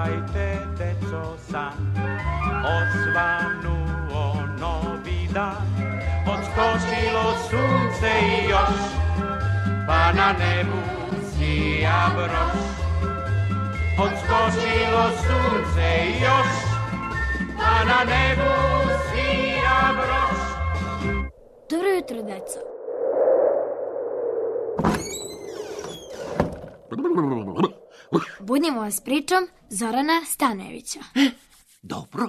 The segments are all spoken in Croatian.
Pogledajte, deco, san, osvanuo novi dan. Odskočilo sunce i još, pa na nebu sija broš. Odskočilo sunce i još, pa na nebu sija broš. Dobro jutro, deco. Budimo vas pričom Zorana Stanojevića. Dobro.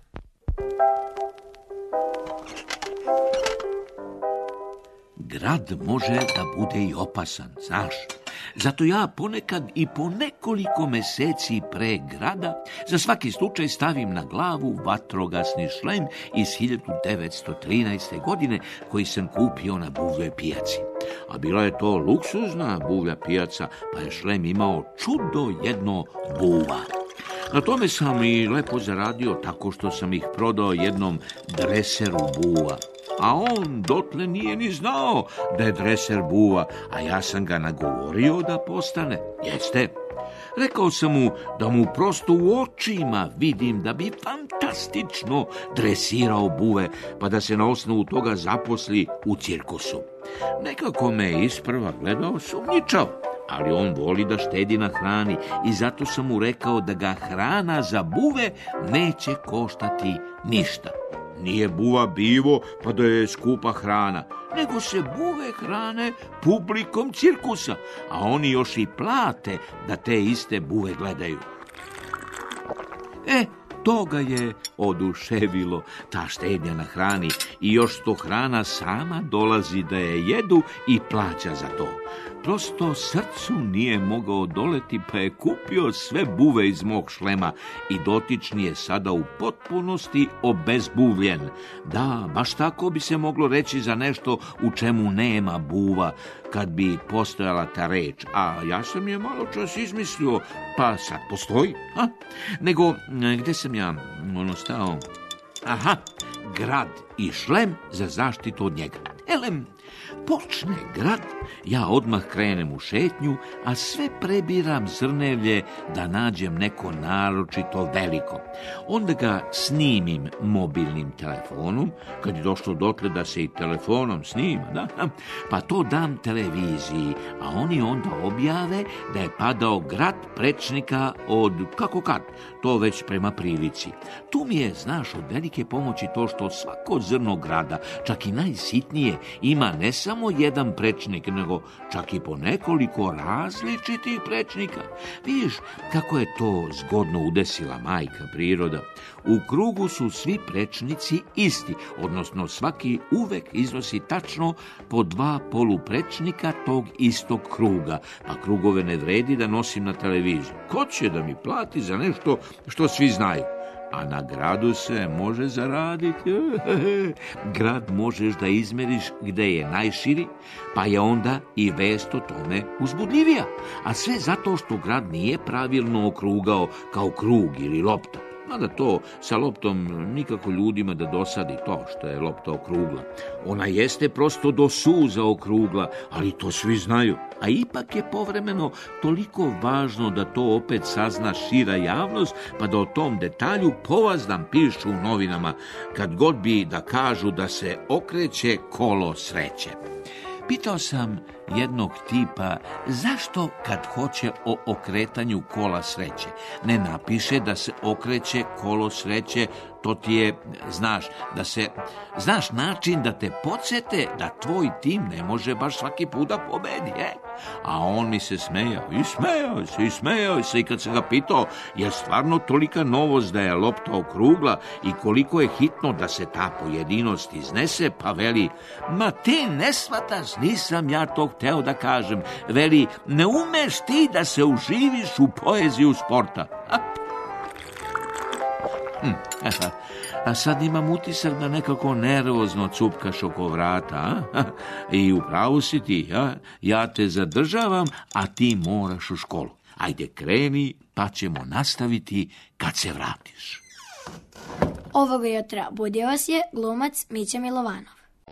Grad može da bude i opasan, znaš. Zato ja ponekad i po nekoliko meseci pre grada za svaki slučaj stavim na glavu vatrogasni šlem iz 1913. godine koji sam kupio na buvljoj pijaci. A bila je to luksuzna buvlja pijaca, pa je šlem imao čudo jedno buva. Na tome sam i lepo zaradio tako što sam ih prodao jednom dreseru buva. A on dotle nije ni znao da je dreser buva, a ja sam ga nagovorio da postane. Jeste. Rekao sam mu da mu prosto u očima vidim da bi fantastično dresirao buve, pa da se na osnovu toga zaposli u cirkusu. Nekako me isprva gledao sumnjičav, ali on voli da štedi na hrani i zato sam mu rekao da ga hrana za buve neće koštati ništa. Nije buva bivo pa da je skupa hrana, nego se buve hrane publikom cirkusa, a oni još i plate da te iste buve gledaju. Toga je oduševilo, ta štednja na hrani, i još to hrana sama dolazi da je jedu i plaća za to. Prosto srcu nije mogao odoleti, pa je kupio sve buve iz mog šlema i dotični je sada u potpunosti obezbuvljen. Da, baš tako bi se moglo reći za nešto u čemu nema buva, kad bi postojala ta reč. A ja sam je malo čas izmislio, pa sad postoji. Nego, gde sam ja stao? Aha, grad i šlem za zaštitu od njega. Elem, počne grad, ja odmah krenem u šetnju, a sve prebiram zrnevlje da nađem neko naročito veliko. Onda ga snimim mobilnim telefonom, kad je došlo dotle da se i telefonom snima, da? Pa to dam televiziji, a oni onda objave da je padao grad prečnika od, kako kad, to već prema prilici. Tu mi je, znaš, od velike pomoći to što svako zrno grada, čak i najsitnije, ima ne samo jedan prečnik, nego čak i po nekoliko različitih prečnika. Vidiš kako je to zgodno udesila majka priroda. U krugu su svi prečnici isti, odnosno svaki uvek iznosi tačno po 2 poluprečnika tog istog kruga, pa krugove ne vredi da nosim na televiziju. Ko će da mi plati za nešto što svi znaju? A na gradu se može zaraditi. Grad možeš da izmeriš gde je najširi, pa je onda i vest o tome uzbudljivija. A sve zato što grad nije pravilno okrugao kao krug ili lopta. Mada to sa loptom nikako ljudima da dosadi to što je lopta okrugla. Ona jeste prosto do suza okrugla, ali to svi znaju. A ipak je povremeno toliko važno da to opet sazna šira javnost, pa da o tom detalju povazdan pišu u novinama, kad god bi da kažu da se okreće kolo sreće. Pitao sam jednog tipa zašto kad hoće o okretanju kola sreće ne napiše da se okreće kolo sreće, to ti je, znaš način da te podsete da tvoj tim ne može baš svaki put da pobedi, A on mi se smejao i kad sam ga pitao je stvarno tolika novost da je lopta okrugla i koliko je hitno da se ta pojedinost iznese, pa veli, ma ti ne shvataš, nisam ja to hteo da kažem, veli, ne umeš ti da se uživiš u poeziju sporta. A sad imam utisak da nekako nervozno cupkaš oko vrata, I upravo si ti, ja te zadržavam, a ti moraš u školu. Ajde, kreni, pa ćemo nastaviti kad se vratiš. Ovoga jutra budio vas je glumac Mića Milovanov.